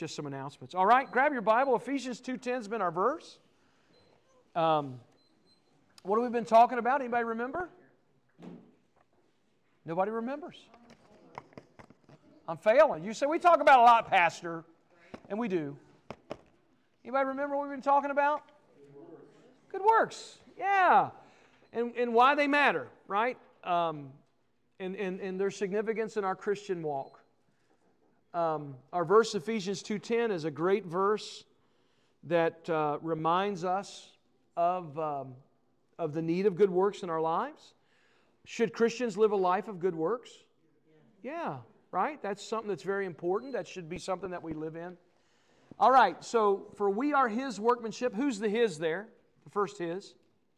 Just some announcements. All right, grab your Bible. Ephesians 2:10 has been our verse. What have we been talking about? Anybody remember? Nobody remembers. I'm failing. You say, we talk about a lot, Pastor. And we do. Anybody remember what we've been talking about? Good works. Yeah. And why they matter, right? And their significance in our Christian walk. Our verse, Ephesians 2:10, is a great verse that reminds us of the need of good works in our lives. Should Christians live a life of good works? Yeah, right? That's something that's very important. That should be something that we live in. All right, so for we are His workmanship. Who's the His there? The first His.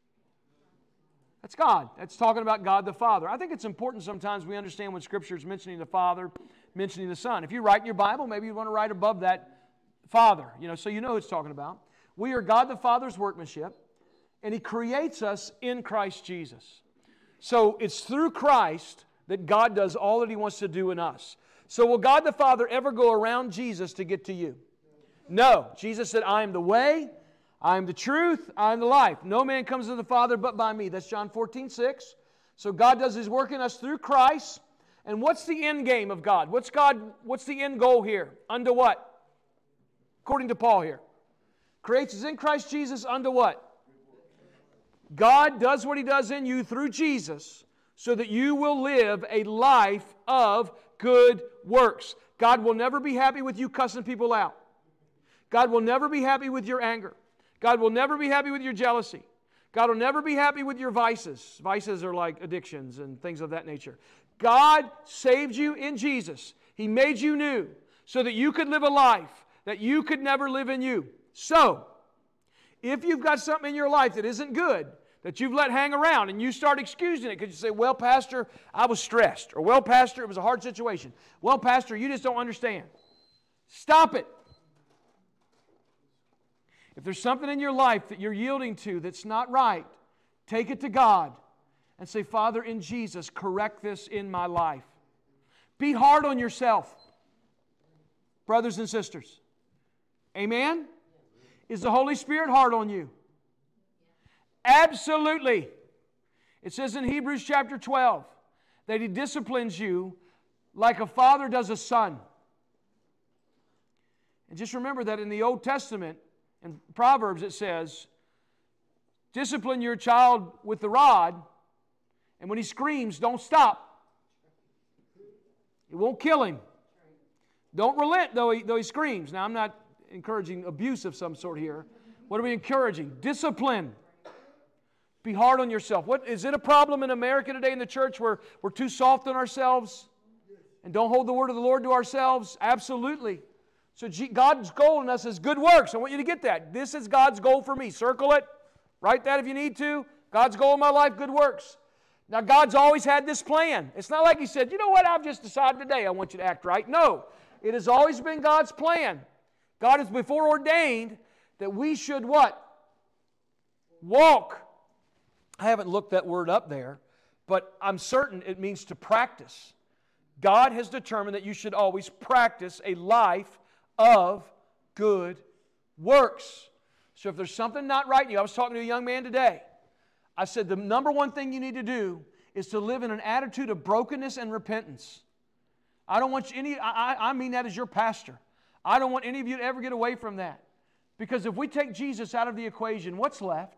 That's God. That's talking about God the Father. I think it's important sometimes we understand when Scripture is mentioning the Father, mentioning the Son. If you write in your Bible, maybe you want to write above that Father, so you know who it's talking about. We are God the Father's workmanship, and He creates us in Christ Jesus. So it's through Christ that God does all that He wants to do in us. So will God the Father ever go around Jesus to get to you? No. Jesus said, I am the way, I am the truth, I am the life. No man comes to the Father but by me. That's John 14:6. So God does His work in us through Christ. And what's the end game of God? What's the end goal here? Unto what? According to Paul here. Creates us in Christ Jesus unto what? God does what He does in you through Jesus so that you will live a life of good works. God will never be happy with you cussing people out. God will never be happy with your anger. God will never be happy with your jealousy. God will never be happy with your vices. Vices are like addictions and things of that nature. God saved you in Jesus. He made you new so that you could live a life that you could never live in you. So, if you've got something in your life that isn't good, that you've let hang around and you start excusing it because you say, well, Pastor, I was stressed. Or, well, Pastor, it was a hard situation. Well, Pastor, you just don't understand. Stop it. If there's something in your life that you're yielding to that's not right, take it to God and say, Father, in Jesus, correct this in my life. Be hard on yourself, brothers and sisters. Amen? Is the Holy Spirit hard on you? Absolutely. It says in Hebrews chapter 12 that He disciplines you like a father does a son. And just remember that in the Old Testament, in Proverbs it says, discipline your child with the rod, and when he screams, don't stop. It won't kill him. Don't relent though he screams. Now I'm not encouraging abuse of some sort here. What are we encouraging? Discipline. Be hard on yourself. What is it a problem in America today in the church where we're too soft on ourselves and don't hold the word of the Lord to ourselves? Absolutely. So God's goal in us is good works. I want you to get that. This is God's goal for me. Circle it. Write that if you need to. God's goal in my life, good works. Now God's always had this plan. It's not like He said, you know what, I've just decided today I want you to act right. No. It has always been God's plan. God has before ordained that we should what? Walk. I haven't looked that word up there, but I'm certain it means to practice. God has determined that you should always practice a life of good works. So if there's something not right in you, I was talking to a young man today. I said the number one thing you need to do is to live in an attitude of brokenness and repentance. I don't want you I mean that as your pastor. I don't want any of you to ever get away from that. Because if we take Jesus out of the equation, what's left?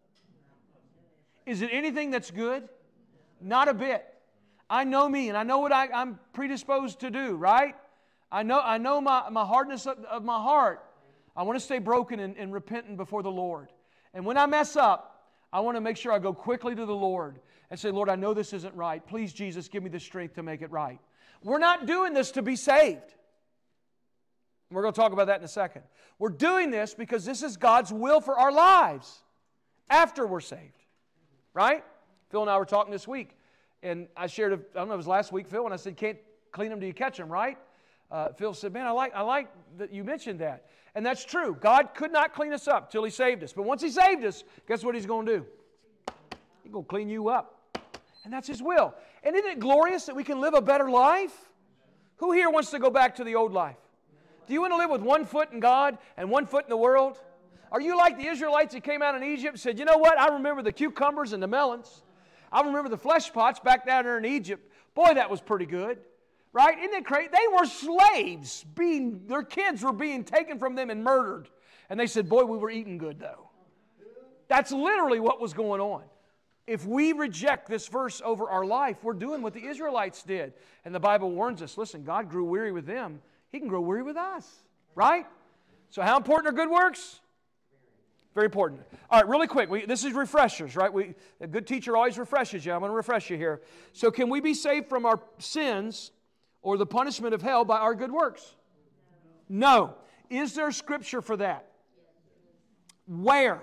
Is it anything that's good? Not a bit. I know me, and I know what I'm predisposed to do, right? I know my hardness of my heart. I want to stay broken and repentant before the Lord. And when I mess up, I want to make sure I go quickly to the Lord and say, Lord, I know this isn't right. Please, Jesus, give me the strength to make it right. We're not doing this to be saved. We're going to talk about that in a second. We're doing this because this is God's will for our lives after we're saved. Right? Phil and I were talking this week, and I shared, I don't know, it was last week, Phil, and I said, can't clean them till you catch them, right? Phil said, man, I like that you mentioned that. And that's true. God could not clean us up till He saved us. But once He saved us, guess what He's going to do? He's going to clean you up. And that's His will. And isn't it glorious that we can live a better life? Who here wants to go back to the old life? Do you want to live with one foot in God and one foot in the world? Are you like the Israelites that came out in Egypt and said, you know what, I remember the cucumbers and the melons. I remember the flesh pots back down there in Egypt. Boy, that was pretty good. Right? Isn't it crazy? They were slaves. Their kids were being taken from them and murdered. And they said, boy, we were eating good though. That's literally what was going on. If we reject this verse over our life, we're doing what the Israelites did. And the Bible warns us, listen, God grew weary with them. He can grow weary with us. Right? So how important are good works? Very important. All right, really quick. This is refreshers, right? A good teacher always refreshes you. I'm going to refresh you here. So can we be saved from our sins or the punishment of hell by our good works? No. Is there scripture for that? Where?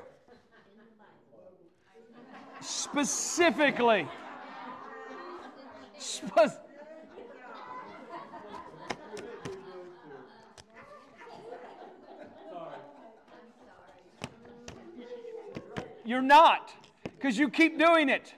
Specifically. You're not, because you keep doing it.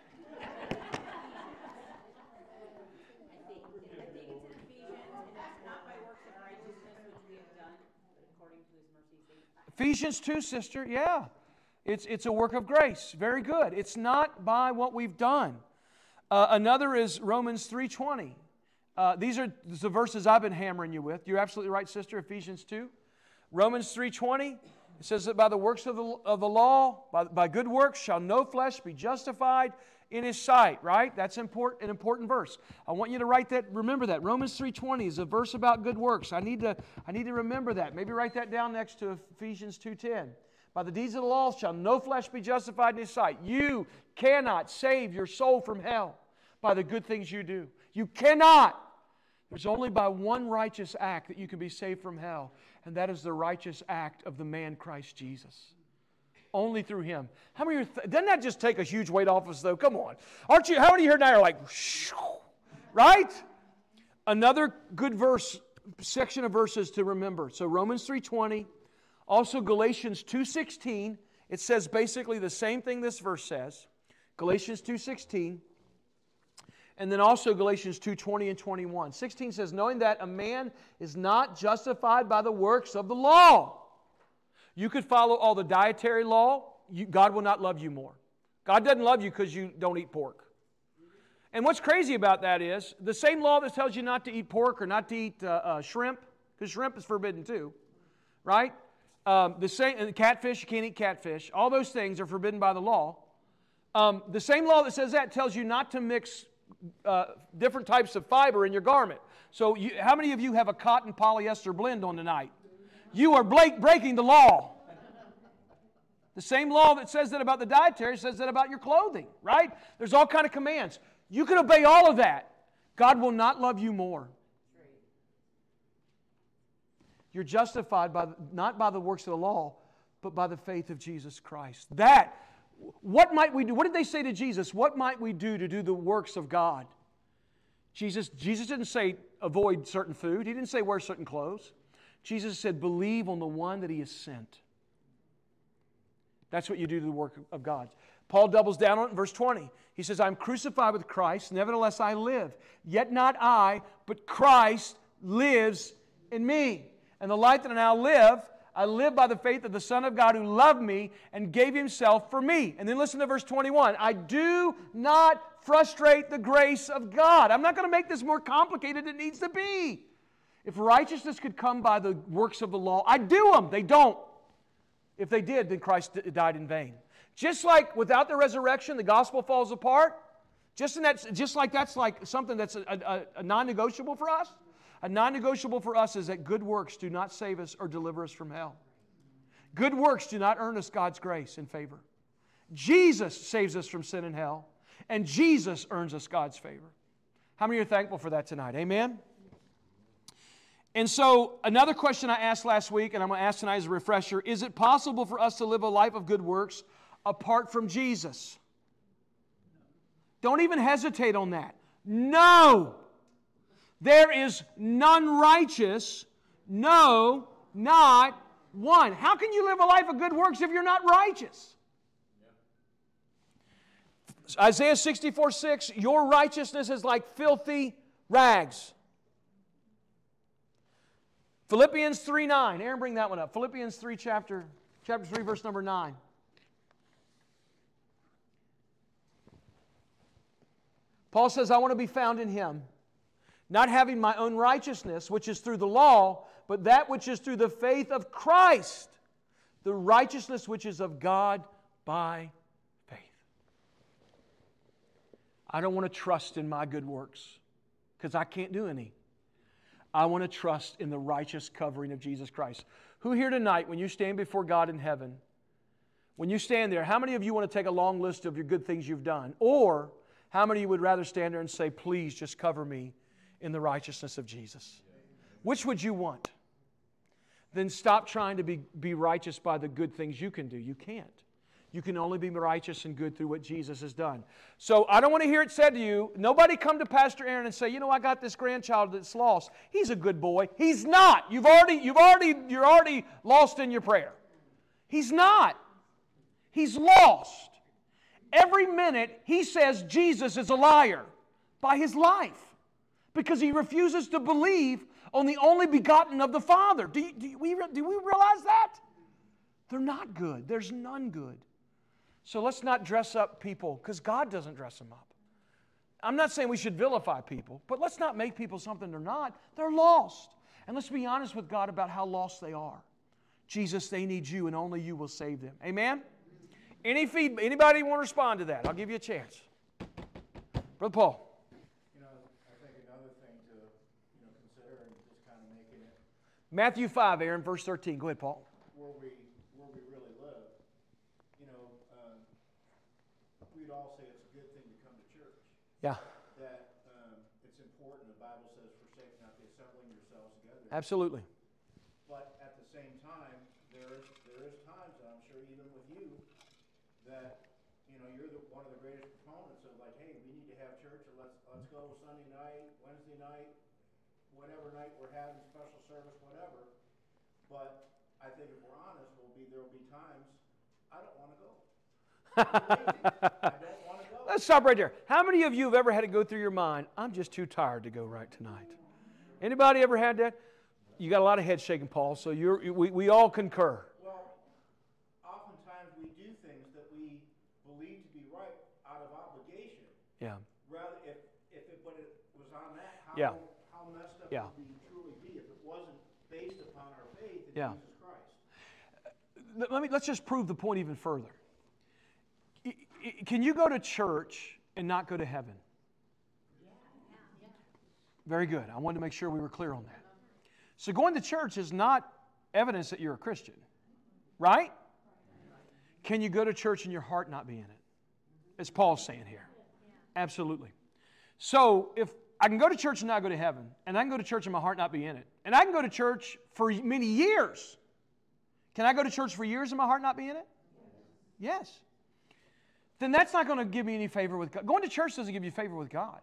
Ephesians 2, sister, yeah. It's a work of grace. Very good. It's not by what we've done. Another is Romans 3:20. These are the verses I've been hammering you with. You're absolutely right, sister, Ephesians 2. Romans 3:20. It says that by the works of the law, by good works, shall no flesh be justified in His sight, right? That's an important verse. I want you to write that, remember that. Romans 3:20 is a verse about good works. I need to remember that. Maybe write that down next to Ephesians 2:10. By the deeds of the law shall no flesh be justified in His sight. You cannot save your soul from hell by the good things you do. You cannot. There's only by one righteous act that you can be saved from hell, and that is the righteous act of the man Christ Jesus. Only through Him. How many? Doesn't that just take a huge weight off us, though? Come on, aren't you? How many here now are like, right? Another good section of verses to remember. So Romans 3:20, also Galatians 2:16. It says basically the same thing this verse says. Galatians 2:16. And then also Galatians 2:20 and 21. 16 says, knowing that a man is not justified by the works of the law. You could follow all the dietary law. God will not love you more. God doesn't love you because you don't eat pork. And what's crazy about that is the same law that tells you not to eat pork or not to eat shrimp, because shrimp is forbidden too, right? The same catfish, you can't eat catfish. All those things are forbidden by the law. The same law that says that tells you not to mix different types of fiber in your garment. So how many of you have a cotton polyester blend on tonight? You are breaking the law. The same law that says that about the dietary says that about your clothing, right? There's all kind of commands. You can obey all of that. God will not love you more. You're justified not by the works of the law, but by the faith of Jesus Christ. What might we do? What did they say to Jesus? What might we do to do the works of God? Jesus didn't say avoid certain food. He didn't say wear certain clothes. Jesus said believe on the one that He has sent. That's what you do to the work of God. Paul doubles down on it in verse 20. He says, I'm crucified with Christ, nevertheless I live. Yet not I, but Christ lives in me. And the life that I now live, I live by the faith of the Son of God who loved me and gave Himself for me. And then listen to verse 21. I do not frustrate the grace of God. I'm not going to make this more complicated than it needs to be. If righteousness could come by the works of the law, I'd do them. They don't. If they did, then Christ died in vain. Just like without the resurrection, the gospel falls apart, just like that's like something that's a non-negotiable for us. A non-negotiable for us is that good works do not save us or deliver us from hell. Good works do not earn us God's grace and favor. Jesus saves us from sin and hell, and Jesus earns us God's favor. How many are thankful for that tonight? Amen? And so, another question I asked last week, and I'm going to ask tonight as a refresher, is it possible for us to live a life of good works apart from Jesus? Don't even hesitate on that. No! There is none righteous, no, not one. How can you live a life of good works if you're not righteous? Isaiah 64:6, your righteousness is like filthy rags. Philippians 3:9. Aaron, bring that one up. Philippians 3, chapter 3, verse number 9. Paul says, I want to be found in Him, not having my own righteousness, which is through the law, but that which is through the faith of Christ, the righteousness which is of God by faith. I don't want to trust in my good works because I can't do any. I want to trust in the righteous covering of Jesus Christ. Who here tonight, when you stand before God in heaven, when you stand there, how many of you want to take a long list of your good things you've done? Or how many of you would rather stand there and say, please just cover me in the righteousness of Jesus? Which would you want? Then stop trying to be righteous by the good things you can do. You can't. You can only be righteous and good through what Jesus has done. So I don't want to hear it said to you, nobody come to Pastor Aaron and say, you know, I got this grandchild that's lost. He's a good boy. He's not. You're already lost in your prayer. He's not. He's lost. Every minute he says Jesus is a liar by his life because he refuses to believe on the only begotten of the Father. Do we realize that? They're not good. There's none good. So let's not dress up people because God doesn't dress them up. I'm not saying we should vilify people, but let's not make people something they're not. They're lost. And let's be honest with God about how lost they are. Jesus, they need you and only you will save them. Amen? Anybody want to respond to that? I'll give you a chance. Brother Paul. I think another thing to consider and just kind of making it Matthew 5, Aaron, verse 13. Go ahead, Paul. Where we really live. We'd all say it's a good thing to come to church. Yeah. That it's important. The Bible says, forsake not the assembling yourselves together. Absolutely. But at the same time, there is times, and I'm sure even with you, that you're one of the greatest proponents of like, hey, we need to have church, and let's go Sunday night, Wednesday night, whatever night we're having special service, whatever. But I think if we're honest, there will be times I don't want to go. I don't want to go. Let's stop right there. How many of you have ever had to go through your mind, I'm just too tired to go right tonight? Anybody ever had that? You got a lot of head shaking, Paul, so we all concur. Well, oftentimes we do things that we believe to be right out of obligation. Yeah. Rather, if it was on that, how messed up would we truly be if it wasn't based upon our faith in Jesus Christ? Let's just prove the point even further. Can you go to church and not go to heaven? Very good. I wanted to make sure we were clear on that. So going to church is not evidence that you're a Christian, right? Can you go to church and your heart not be in it? As Paul's saying here. Absolutely. So if I can go to church and not go to heaven, and I can go to church and my heart not be in it, and I can go to church for many years, can I go to church for years and my heart not be in it? Yes. Then that's not going to give me any favor with God. Going to church doesn't give you favor with God.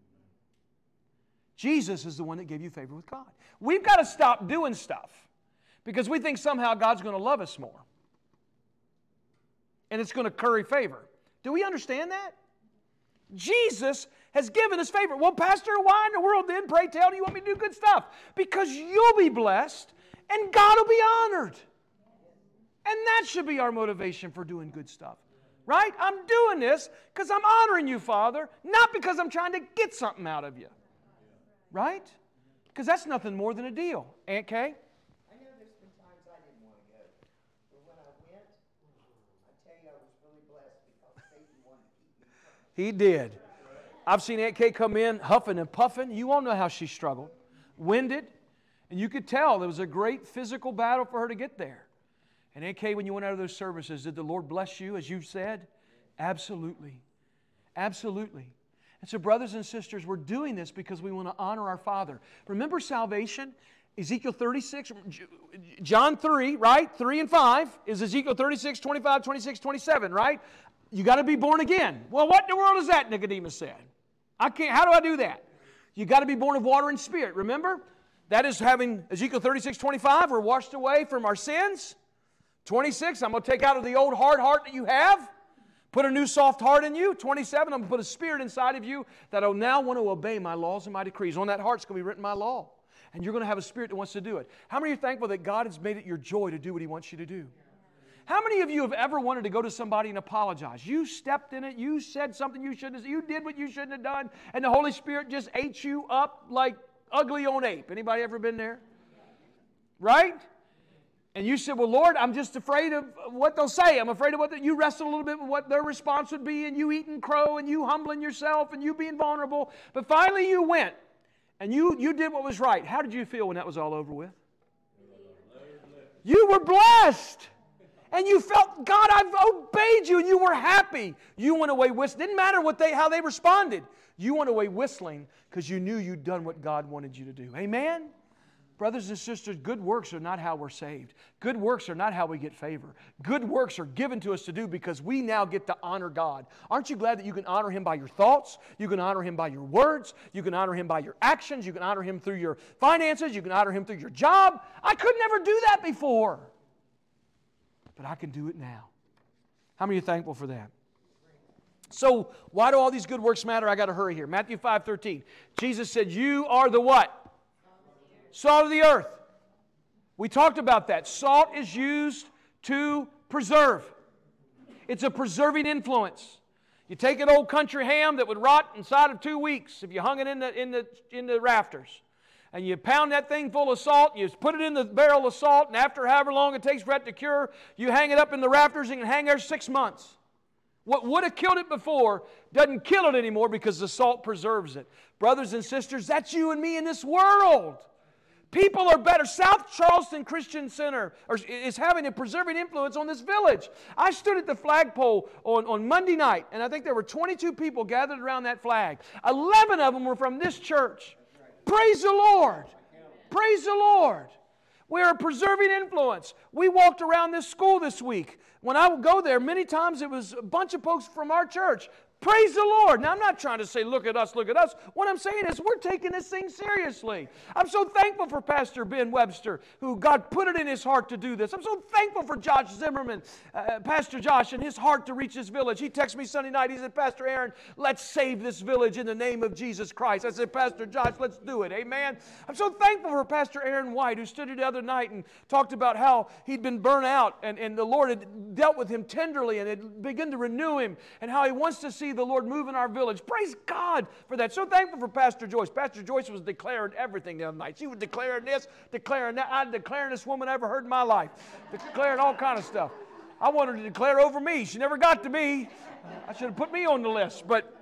Jesus is the one that gave you favor with God. We've got to stop doing stuff because we think somehow God's going to love us more. And it's going to curry favor. Do we understand that? Jesus has given us favor. Well, Pastor, why in the world then, pray tell, do you want me to do good stuff? Because you'll be blessed and God will be honored. And that should be our motivation for doing good stuff. Right? I'm doing this because I'm honoring you, Father, not because I'm trying to get something out of you. Right? Because that's nothing more than a deal. Aunt Kay? I know there's been times I didn't want to go. But when I went, I tell you, I was really blessed because Satan wanted to keep me from it. He did. I've seen Aunt Kay come in huffing and puffing. You all know how she struggled. Winded. And you could tell there was a great physical battle for her to get there. And Aunt Kay, when you went out of those services, did the Lord bless you as you said? Absolutely. Absolutely. And so brothers and sisters, we're doing this because we want to honor our Father. Remember salvation? Ezekiel 36, John 3, right? 3 and 5 is Ezekiel 36, 25, 26, 27, right? You got to be born again. Well, what in the world is that? Nicodemus said. How do I do that? You got to be born of water and spirit. Remember? That is having Ezekiel 36, 25, we're washed away from our sins. 26, I'm going to take out of the old hard heart that you have, put a new soft heart in you. 27, I'm going to put a spirit inside of you that will now want to obey my laws and my decrees. On that heart's going to be written my law. and you're going to have a spirit that wants to do it. How many are thankful that God has made it your joy to do what He wants you to do? How many of you have ever wanted to go to somebody and apologize? You stepped in it, you said something you shouldn't have, you did what you shouldn't have done, and the Holy Spirit just ate you up like ugly on ape. Anybody ever been there? Right? And you said, well, Lord, I'm just afraid of what they'll say. I'm afraid of what you wrestled a little bit with what their response would be, and you eating crow, and you humbling yourself, and you being vulnerable. But finally you went, and you did what was right. How did you feel when that was all over with? You were blessed. And you felt, God, I've obeyed you, and you were happy. You went away whistling. Didn't matter how they responded. You went away whistling because you knew you'd done what God wanted you to do. Amen? Brothers and sisters, good works are not how we're saved. Good works are not how we get favor. Good works are given to us to do because we now get to honor God. Aren't you glad that you can honor Him by your thoughts? You can honor Him by your words. You can honor Him by your actions. You can honor Him through your finances. You can honor Him through your job. I could never do that before. But I can do it now. How many are thankful for that? So, why do all these good works matter? I got to hurry here. Matthew 5:13. Jesus said, you are the what? Salt of the earth. We talked about that. Salt is used to preserve. It's a preserving influence. You take an old country ham that would rot inside of 2 weeks if you hung it in the rafters. And you pound that thing full of salt, you put it in the barrel of salt, and after however long it takes for it to cure, you hang it up in the rafters and it can hang there 6 months. What would have killed it before doesn't kill it anymore because the salt preserves it. Brothers and sisters, that's you and me in this world. People are better. South Charleston Christian Center is having a preserving influence on this village. I stood at the flagpole on Monday night, and I think there were 22 people gathered around that flag. 11 of them were from this church. Praise the Lord. Praise the Lord. We're a preserving influence. We walked around this school this week. When I would go there, many times it was a bunch of folks from our church. Praise the Lord. Now, I'm not trying to say, look at us, look at us. What I'm saying is we're taking this thing seriously. I'm so thankful for Pastor Ben Webster, who God put it in his heart to do this. I'm so thankful for Josh Zimmerman, Pastor Josh, and his heart to reach this village. He texted me Sunday night. He said, Pastor Aaron, let's save this village in the name of Jesus Christ. I said, Pastor Josh, let's do it. Amen. I'm so thankful for Pastor Aaron White, who stood here the other night and talked about how he'd been burnt out, and the Lord had dealt with him tenderly and had begun to renew him, and how he wants to see the Lord move in our village. Praise God for that. So thankful for Pastor Joyce. Pastor Joyce was declaring everything the other night. She was declaring this, declaring that. I'm declaring this woman I ever heard in my life. Declaring all kind of stuff. I wanted her to declare over me. She never got to me. I should have put me on the list. But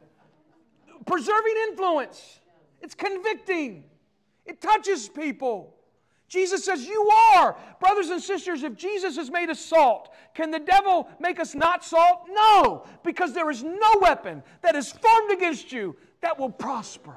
preserving influence. It's convicting. It touches people. Jesus says, you are. Brothers and sisters, if Jesus has made us salt, can the devil make us not salt? No, because there is no weapon that is formed against you that will prosper.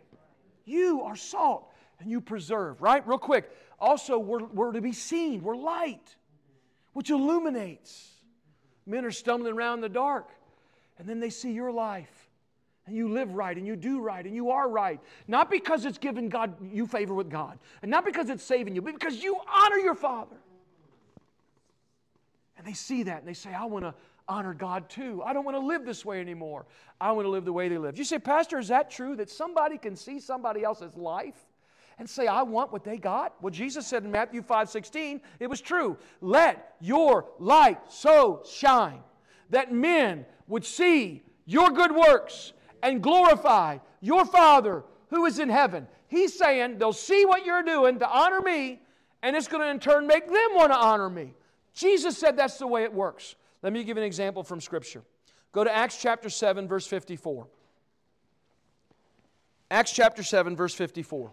You are salt and you preserve, right? Real quick. Also, we're to be seen. We're light, which illuminates. Men are stumbling around in the dark, and then they see your life. And you live right, and you do right, and you are right. Not because it's giving God you favor with God, and not because it's saving you, but because you honor your Father. And they see that, and they say, I want to honor God too. I don't want to live this way anymore. I want to live the way they live. You say, Pastor, is that true, that somebody can see somebody else's life and say, I want what they got? Well, Jesus said in Matthew 5:16, it was true. Let your light so shine that men would see your good works and glorify your Father who is in heaven. He's saying they'll see what you're doing to honor me, and it's going to in turn make them want to honor me. Jesus said that's the way it works. Let me give you an example from Scripture. Go to Acts chapter 7, verse 54. Acts chapter 7, verse 54.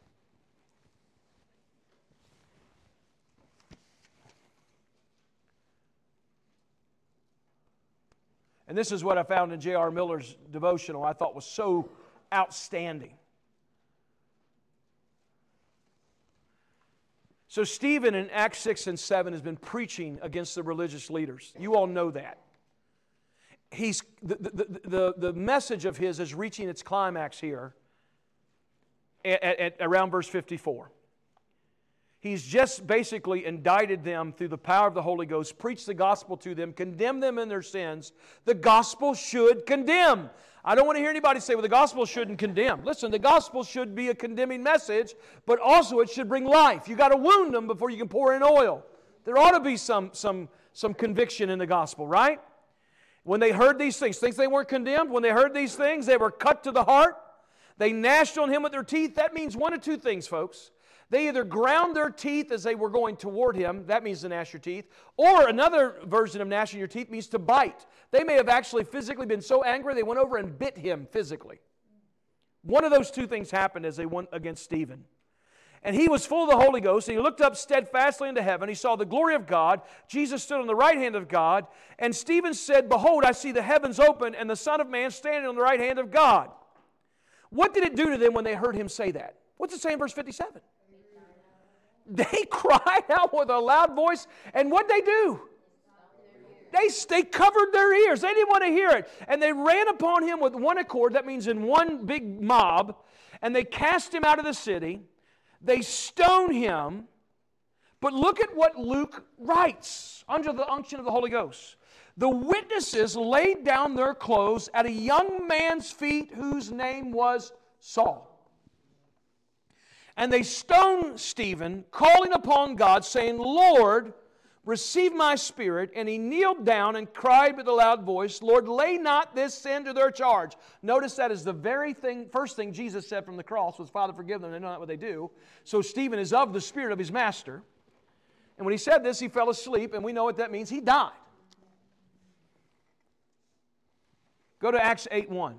And this is what I found in J.R. Miller's devotional I thought was so outstanding. So Stephen in Acts 6 and 7 has been preaching against the religious leaders. You all know that. The message of his is reaching its climax here at around verse 54. He's just basically indicted them through the power of the Holy Ghost, preached the gospel to them, condemned them in their sins. The gospel should condemn. I don't want to hear anybody say, well, the gospel shouldn't condemn. Listen, the gospel should be a condemning message, but also it should bring life. You got to wound them before you can pour in oil. There ought to be some conviction in the gospel, right? When they heard these things they weren't condemned. When they heard these things, they were cut to the heart. They gnashed on him with their teeth. That means one of two things, folks. They either ground their teeth as they were going toward him. That means to gnash your teeth. Or another version of gnashing your teeth means to bite. They may have actually physically been so angry they went over and bit him physically. One of those two things happened as they went against Stephen. And he was full of the Holy Ghost, and he looked up steadfastly into heaven. He saw the glory of God. Jesus stood on the right hand of God. And Stephen said, behold, I see the heavens open, and the Son of Man standing on the right hand of God. What did it do to them when they heard him say that? What's it say in verse 57? They cried out with a loud voice, and what'd they do? They covered their ears. They didn't want to hear it. And they ran upon him with one accord, that means in one big mob, and they cast him out of the city. They stone him. But look at what Luke writes under the unction of the Holy Ghost. The witnesses laid down their clothes at a young man's feet whose name was Saul. And they stoned Stephen, calling upon God, saying, Lord, receive my spirit. And he kneeled down and cried with a loud voice, Lord, lay not this sin to their charge. Notice that is the very first thing Jesus said from the cross was, Father, forgive them, they know not what they do. So Stephen is of the spirit of his master. And when he said this, he fell asleep, and we know what that means. He died. Go to Acts 8:1.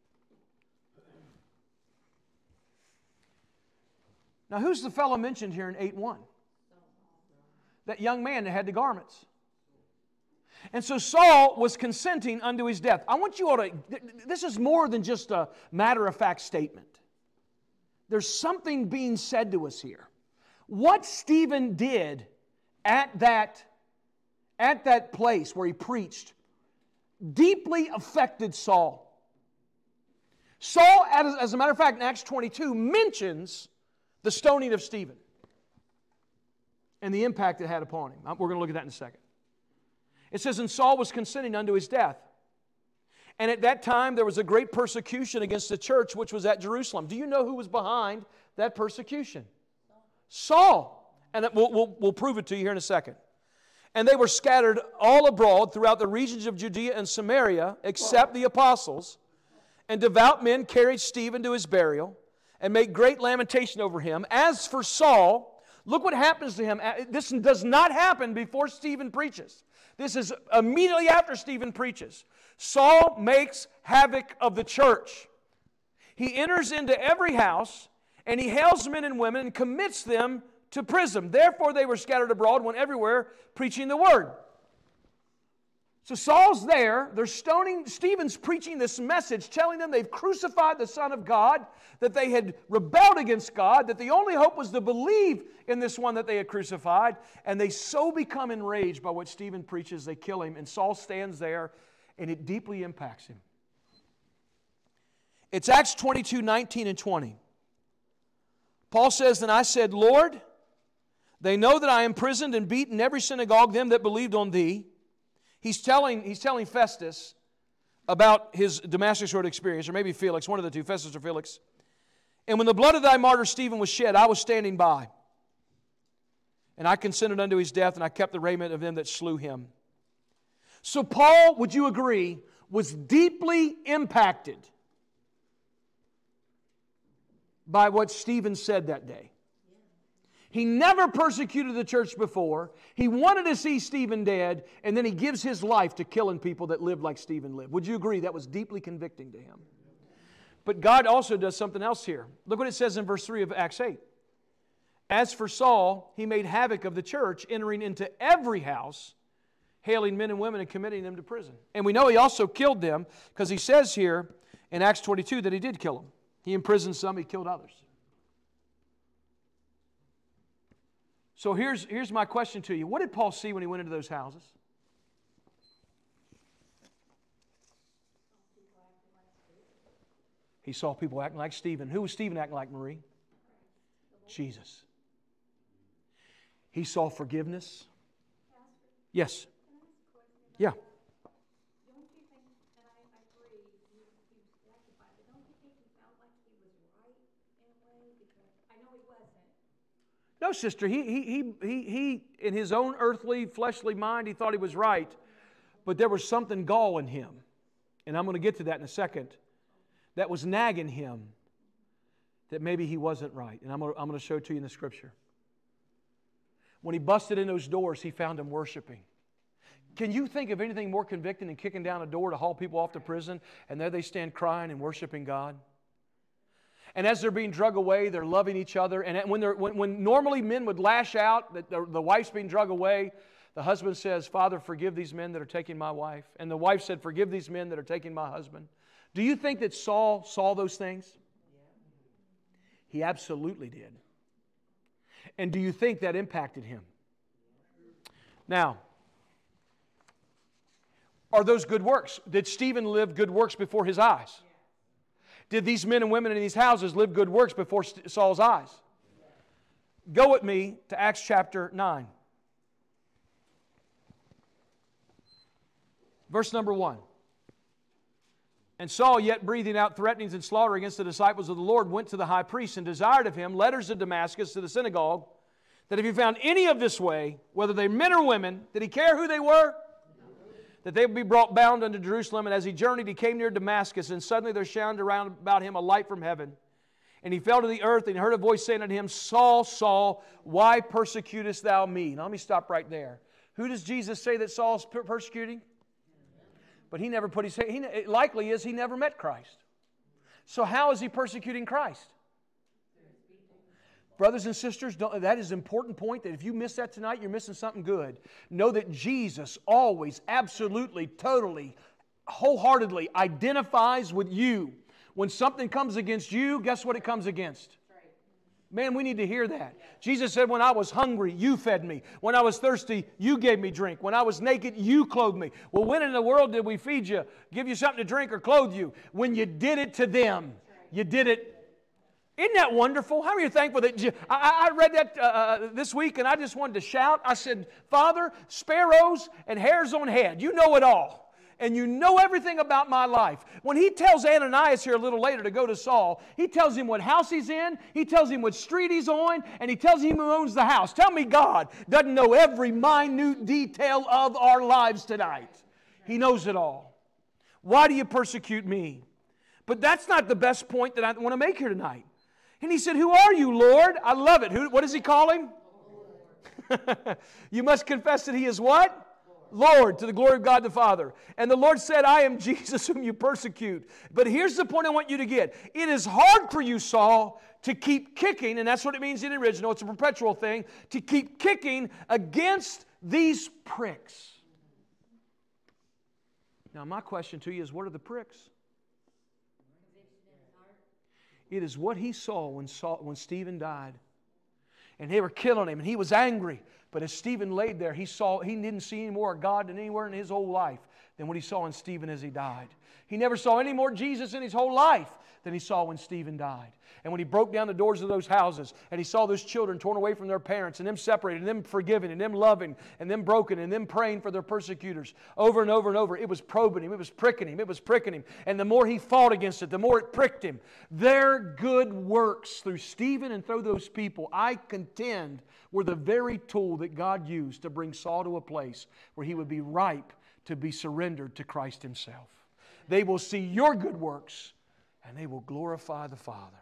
Now, who's the fellow mentioned here in 8:1? That young man that had the garments. And so Saul was consenting unto his death. I want you all to, this is more than just a matter-of-fact statement. There's something being said to us here. What Stephen did at that place where he preached deeply affected Saul. Saul, as a matter of fact, in Acts 22, mentions the stoning of Stephen and the impact it had upon him. We're going to look at that in a second. It says, and Saul was consenting unto his death. And at that time, there was a great persecution against the church, which was at Jerusalem. Do you know who was behind that persecution? Saul. And we'll prove it to you here in a second. And they were scattered all abroad throughout the regions of Judea and Samaria, except the apostles. And devout men carried Stephen to his burial and made great lamentation over him. As for Saul, look what happens to him. This does not happen before Stephen preaches. This is immediately after Stephen preaches. Saul makes havoc of the church. He enters into every house, and he hails men and women and commits them to prison. Therefore they were scattered abroad, went everywhere preaching the word. So Saul's there, they're stoning, Stephen's preaching this message, telling them they've crucified the Son of God, that they had rebelled against God, that the only hope was to believe in this one that they had crucified, and they so become enraged by what Stephen preaches, they kill him, and Saul stands there, and it deeply impacts him. It's Acts 22, 19 and 20. Paul says, and I said, Lord, they know that I imprisoned and beaten every synagogue them that believed on thee. He's telling Festus about his Damascus Road experience, or maybe Felix, one of the two, Festus or Felix. And when the blood of thy martyr Stephen was shed, I was standing by. And I consented unto his death, and I kept the raiment of them that slew him. So Paul, would you agree, was deeply impacted by what Stephen said that day. He never persecuted the church before. He wanted to see Stephen dead, and then he gives his life to killing people that lived like Stephen lived. Would you agree that was deeply convicting to him? But God also does something else here. Look what it says in verse 3 of Acts 8. As for Saul, he made havoc of the church, entering into every house, hailing men and women and committing them to prison. And we know he also killed them, because he says here in Acts 22 that he did kill them. He imprisoned some, he killed others. So here's my question to you. What did Paul see when he went into those houses? He saw people acting like Stephen. Who was Stephen acting like, Marie? Jesus. He saw forgiveness. Yes. Yeah. Don't you think, and I agree, you No, sister, he in his own earthly, fleshly mind, he thought he was right. But there was something galling him. And I'm going to get to that in a second. That was nagging him that maybe he wasn't right. And I'm going to show it to you in the Scripture. When he busted in those doors, he found them worshiping. Can you think of anything more convicting than kicking down a door to haul people off to prison, and there they stand crying and worshiping God? And as they're being drug away, they're loving each other. And when normally men would lash out, that the wife's being drug away, the husband says, Father, forgive these men that are taking my wife. And the wife said, forgive these men that are taking my husband. Do you think that Saul saw those things? He absolutely did. And do you think that impacted him? Now, are those good works? Did Stephen live good works before his eyes? Did these men and women in these houses live good works before Saul's eyes? Go with me to Acts chapter 9. Verse number 1. And Saul, yet breathing out threatenings and slaughter against the disciples of the Lord, went to the high priest and desired of him letters of Damascus to the synagogue, that if he found any of this way, whether they men or women, did he care who they were? That they would be brought bound unto Jerusalem. And as he journeyed, he came near Damascus, and suddenly there shined around about him a light from heaven. And he fell to the earth, and he heard a voice saying unto him, Saul, Saul, why persecutest thou me? Now let me stop right there. Who does Jesus say that Saul's persecuting? But he never put his hand, likely is he never met Christ. So how is he persecuting Christ? Brothers and sisters, that is an important point, that if you miss that tonight, you're missing something good. Know that Jesus always, absolutely, totally, wholeheartedly identifies with you. When something comes against you, guess what it comes against? Man, we need to hear that. Jesus said, when I was hungry, you fed me. When I was thirsty, you gave me drink. When I was naked, you clothed me. Well, when in the world did we feed you, give you something to drink, or clothe you? When you did it to them. You did it. Isn't that wonderful? How are you thankful that I read that this week, and I just wanted to shout. I said, Father, sparrows and hairs on head, you know it all. And you know everything about my life. When he tells Ananias here a little later to go to Saul, he tells him what house he's in, he tells him what street he's on, and he tells him who owns the house. Tell me God doesn't know every minute detail of our lives tonight. He knows it all. Why do you persecute me? But that's not the best point that I want to make here tonight. And he said, who are you, Lord? I love it. What does he call him? You must confess that he is what? Lord, to the glory of God the Father. And the Lord said, I am Jesus whom you persecute. But here's the point I want you to get. It is hard for you, Saul, to keep kicking, and that's what it means in the original, it's a perpetual thing, to keep kicking against these pricks. Now my question to you is, what are the pricks? It is what he saw when Stephen died. And they were killing him, and he was angry. But as Stephen laid there, he didn't see any more of God than anywhere in his whole life than what he saw in Stephen as he died. He never saw any more Jesus in his whole life than he saw when Stephen died. And when he broke down the doors of those houses and he saw those children torn away from their parents and them separated and them forgiven and them loving and them broken and them praying for their persecutors over and over and over, it was probing him, it was pricking him, it was pricking him. And the more he fought against it, the more it pricked him. Their good works through Stephen and through those people, I contend, were the very tool that God used to bring Saul to a place where he would be ripe to be surrendered to Christ Himself. They will see your good works and they will glorify the Father.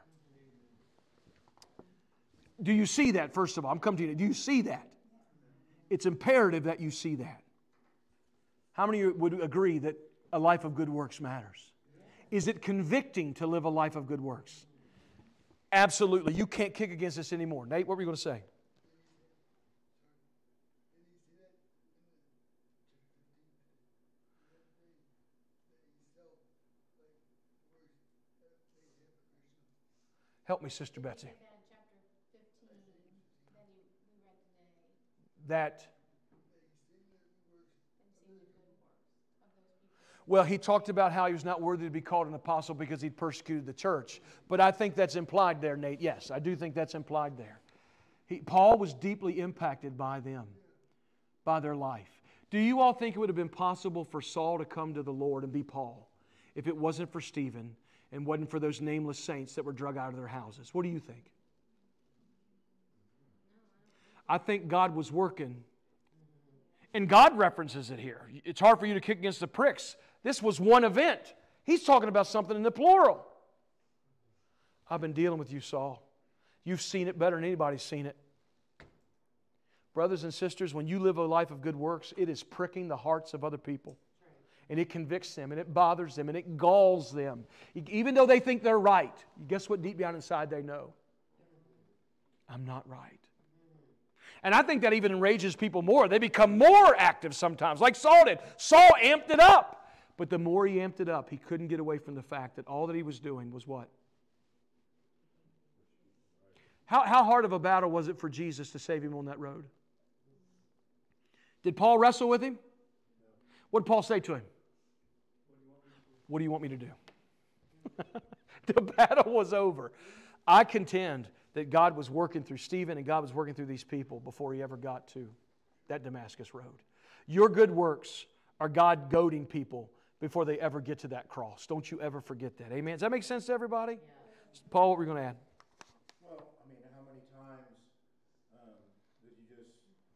Do you see that, first of all? I'm coming to you. Do you see that? It's imperative that you see that. How many of you would agree that a life of good works matters? Is it convicting to live a life of good works? Absolutely. You can't kick against this anymore. Nate, what were you going to say? Help me, Sister Betsy. That, well, he talked about how he was not worthy to be called an apostle because he'd persecuted the church. But I think that's implied there, Nate. Yes, I do think that's implied there. Paul was deeply impacted by them, by their life. Do you all think it would have been possible for Saul to come to the Lord and be Paul if it wasn't for Stephen and wasn't for those nameless saints that were drug out of their houses? What do you think? I think God was working. And God references it here. It's hard for you to kick against the pricks. This was one event. He's talking about something in the plural. I've been dealing with you, Saul. You've seen it better than anybody's seen it. Brothers and sisters, when you live a life of good works, it is pricking the hearts of other people. And it convicts them, and it bothers them, and it galls them. Even though they think they're right, guess what deep down inside they know? I'm not right. And I think that even enrages people more. They become more active sometimes, like Saul did. Saul amped it up. But the more he amped it up, he couldn't get away from the fact that all that he was doing was what? How hard of a battle was it for Jesus to save him on that road? Did Paul wrestle with him? What did Paul say to him? What do you want me to do? The battle was over. I contend that God was working through Stephen and God was working through these people before he ever got to that Damascus road. Your good works are God goading people before they ever get to that cross. Don't you ever forget that. Amen. Does that make sense to everybody? Yeah. Paul, what were you going to add? Well, I mean, how many times did you just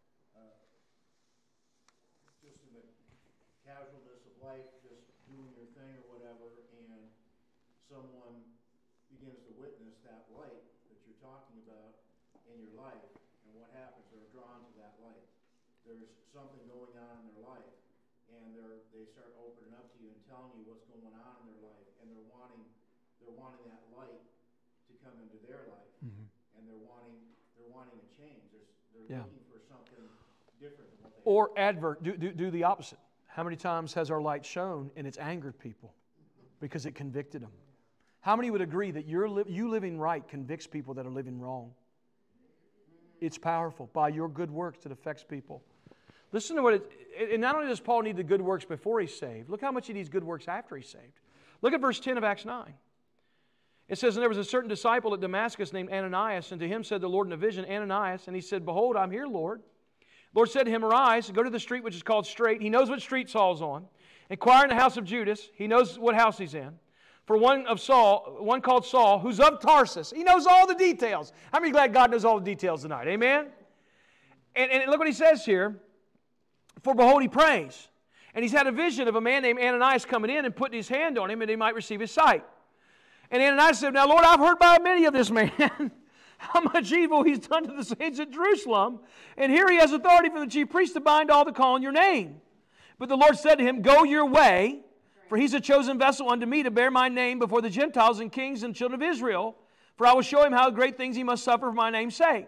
in the casualness of life, just doing your thing or whatever, and someone begins to witness that light that you're talking about in your life, and what happens? They're drawn to that light. There's something going on in their life, and they start opening up to you and telling you what's going on in their life, and they're wanting that light to come into their life, and they're wanting a change. They're looking for something different than what they or advert. Do the opposite. How many times has our light shone and it's angered people because it convicted them? How many would agree that you living right convicts people that are living wrong? It's powerful. By your good works, it affects people. Listen to what and not only does Paul need the good works before he's saved, look how much he needs good works after he's saved. Look at verse 10 of Acts 9. It says, and there was a certain disciple at Damascus named Ananias, and to him said the Lord in a vision, Ananias, and he said, behold, I'm here, Lord. The Lord said to him, arise, go to the street which is called Straight. He knows what street Saul's on. Inquire in the house of Judas. He knows what house he's in. For one called Saul, who's of Tarsus. He knows all the details. How many glad God knows all the details tonight? Amen? And look what he says here. For behold, he prays. And he's had a vision of a man named Ananias coming in and putting his hand on him and he might receive his sight. And Ananias said, now Lord, I've heard by many of this man how much evil he's done to the saints at Jerusalem. And here he has authority from the chief priest to bind all that call on your name. But the Lord said to him, go your way, for he's a chosen vessel unto me to bear my name before the Gentiles and kings and children of Israel. For I will show him how great things he must suffer for my name's sake.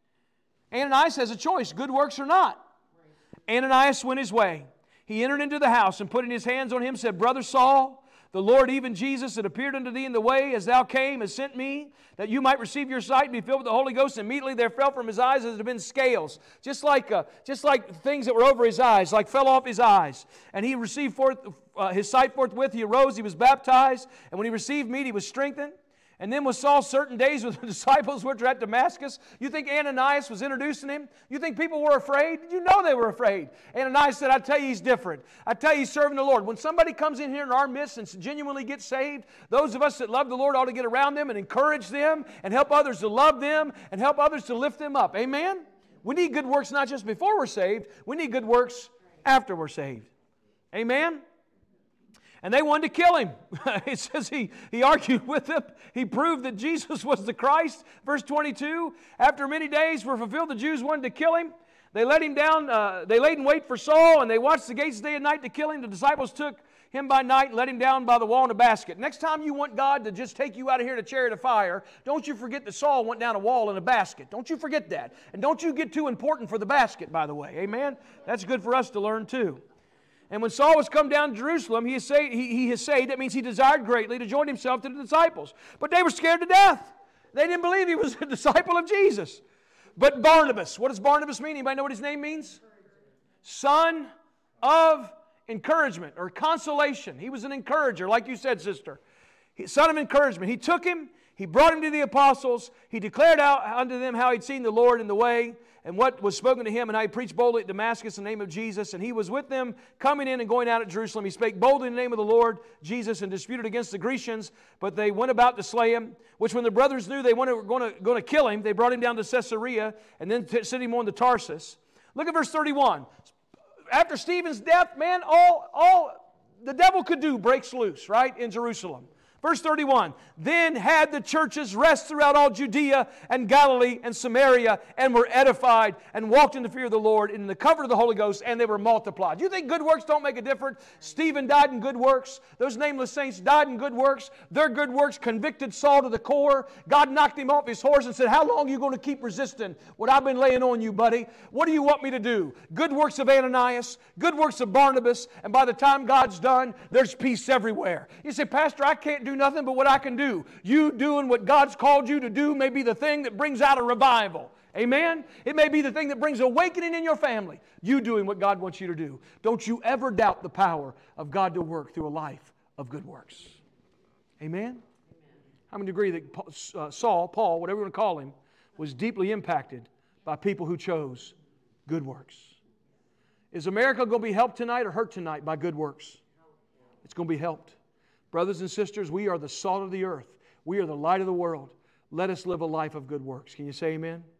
Ananias has a choice, good works or not. Ananias went his way. He entered into the house and putting his hands on him said, Brother Saul, the Lord, even Jesus, that appeared unto thee in the way as thou came, has sent me, that you might receive your sight and be filled with the Holy Ghost. And immediately there fell from his eyes as it had been scales, just like things that were over his eyes, like fell off his eyes. And he received his sight forthwith. He arose, he was baptized, and when he received meat, he was strengthened. And then was Saul certain days with the disciples which were at Damascus. You think Ananias was introducing him? You think people were afraid? You know they were afraid. Ananias said, I tell you he's different. I tell you he's serving the Lord. When somebody comes in here in our midst and genuinely gets saved, those of us that love the Lord ought to get around them and encourage them and help others to love them and help others to lift them up. Amen? We need good works not just before we're saved. We need good works after we're saved. Amen? And they wanted to kill him. It says he argued with them. He proved that Jesus was the Christ. Verse 22, after many days were fulfilled, the Jews wanted to kill him. They let him down. They laid in wait for Saul, and they watched the gates day and night to kill him. The disciples took him by night and let him down by the wall in a basket. Next time you want God to just take you out of here in a chariot of fire, don't you forget that Saul went down a wall in a basket. Don't you forget that. And don't you get too important for the basket, by the way. Amen? That's good for us to learn too. And when Saul was come down to Jerusalem, he essayed, that means he desired greatly to join himself to the disciples. But they were scared to death. They didn't believe he was a disciple of Jesus. But Barnabas, what does Barnabas mean? Anybody know what his name means? Son of encouragement or consolation. He was an encourager, like you said, sister. Son of encouragement. He took him, he brought him to the apostles, he declared out unto them how he'd seen the Lord in the way, and what was spoken to him, and how he preached boldly at Damascus in the name of Jesus. And he was with them coming in and going out at Jerusalem. He spake boldly in the name of the Lord Jesus and disputed against the Grecians, but they went about to slay him, which when the brothers knew they were going to kill him, they brought him down to Caesarea and then sent him on to Tarsus. Look at verse 31. After Stephen's death, man, all the devil could do breaks loose, right, in Jerusalem. Verse 31, then had the churches rest throughout all Judea and Galilee and Samaria, and were edified and walked in the fear of the Lord and in the cover of the Holy Ghost, and they were multiplied. Do you think good works don't make a difference? Stephen died in good works. Those nameless saints died in good works. Their good works convicted Saul to the core. God knocked him off his horse and said, how long are you going to keep resisting what I've been laying on you, buddy? What do you want me to do? Good works of Ananias, good works of Barnabas, and by the time God's done, there's peace everywhere. You say, Pastor, I can't do nothing but what I can do. You doing what God's called you to do may be the thing that brings out a revival. Amen? It may be the thing that brings awakening in your family. You doing what God wants you to do. Don't you ever doubt the power of God to work through a life of good works. Amen? How many agree that Saul, Paul, whatever you want to call him, was deeply impacted by people who chose good works? Is America going to be helped tonight or hurt tonight by good works? It's going to be helped. Brothers and sisters, we are the salt of the earth. We are the light of the world. Let us live a life of good works. Can you say amen? Amen.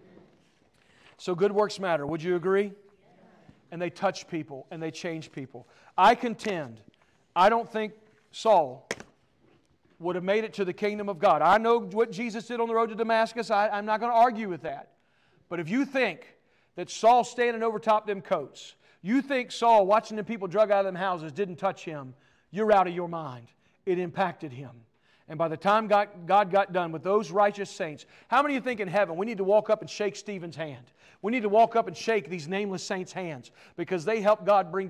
So good works matter. Would you agree? And they touch people and they change people. I contend, I don't think Saul would have made it to the kingdom of God. I know what Jesus did on the road to Damascus. I'm not going to argue with that. But if you think that Saul standing over top them coats, you think Saul watching the people drug out of them houses didn't touch him, you're out of your mind. It impacted him. And by the time God got done with those righteous saints, how many of you think in heaven we need to walk up and shake Stephen's hand? We need to walk up and shake these nameless saints' hands because they helped God bring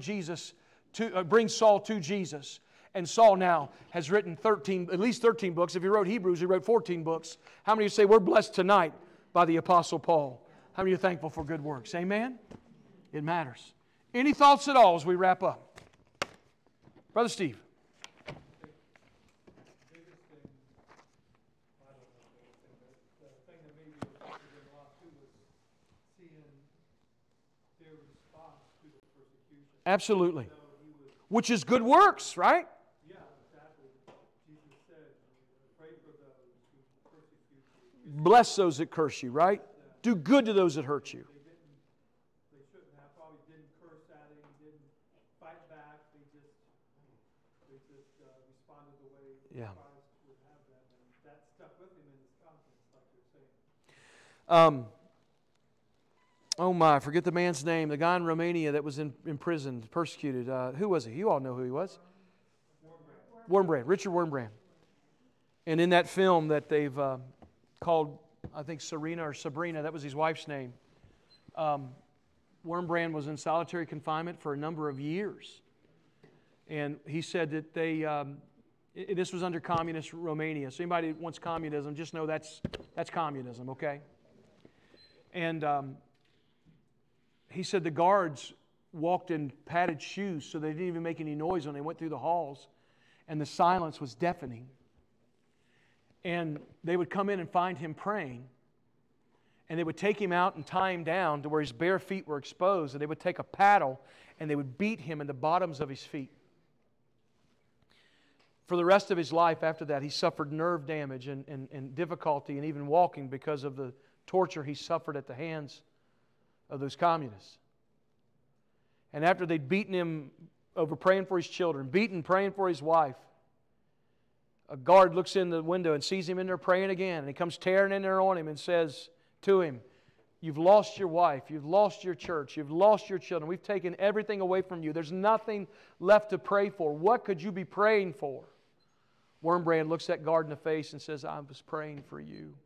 Saul to Jesus. And Saul now has written at least 13 books. If he wrote Hebrews, he wrote 14 books. How many of you say we're blessed tonight by the Apostle Paul? How many of you are thankful for good works? Amen? It matters. Any thoughts at all as we wrap up? Brother Steve. Absolutely. Which is good works, right? Yeah, exactly. Jesus said, pray for those who persecute you. Bless those that curse you, right? Do good to those that hurt you. They shouldn't have, probably didn't curse at him, didn't fight back. They just responded the way Christ would have them. And that stuck with him in his conscience, like you're saying. I forget the man's name. The guy in Romania that was imprisoned, persecuted. Who was he? You all know who he was. Wurmbrand. Richard Wurmbrand. And in that film that they've called, I think Serena or Sabrina, that was his wife's name. Wurmbrand was in solitary confinement for a number of years. And he said that this was under communist Romania. So anybody that wants communism, just know that's communism, okay? And he said the guards walked in padded shoes so they didn't even make any noise when they went through the halls. And the silence was deafening. And they would come in and find him praying. And they would take him out and tie him down to where his bare feet were exposed. And they would take a paddle and they would beat him in the bottoms of his feet. For the rest of his life after that, he suffered nerve damage and difficulty and even walking because of the torture he suffered at the hands of those communists. And after they'd beaten him over praying for his children, praying for his wife, a guard looks in the window and sees him in there praying again. And he comes tearing in there on him and says to him, you've lost your wife, you've lost your church, you've lost your children. We've taken everything away from you. There's nothing left to pray for. What could you be praying for? Wurmbrand looks that guard in the face and says, I was praying for you.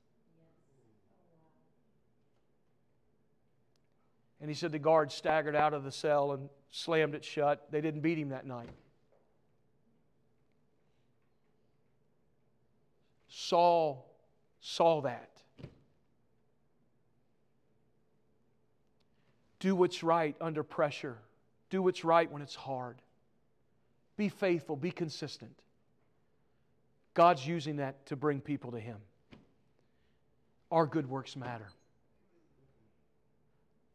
And he said the guard staggered out of the cell and slammed it shut. They didn't beat him that night. Saul saw that. Do what's right under pressure. Do what's right when it's hard. Be faithful. Be consistent. God's using that to bring people to Him. Our good works matter.